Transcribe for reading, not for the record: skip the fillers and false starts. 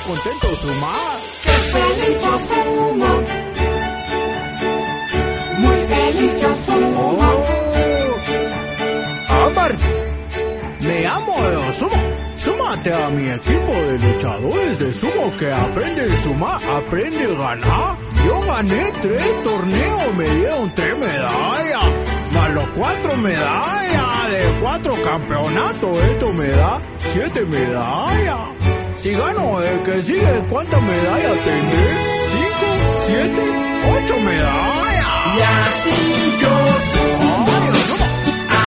contento Suma. ¡Qué feliz yo sumo! Muy feliz yo sumo. Ámbar, me amo de sumo. Súmate a mi equipo de luchadores de sumo que aprende a sumar, aprende a ganar. Yo gané 3 torneos, me dieron 3 medallas, más los 4 medallas de 4 campeonatos. Esto me da 7 medallas. Si gano el que sigue, ¿cuántas medallas tendré? 5, 7, 8 medallas. Y así yo sumo.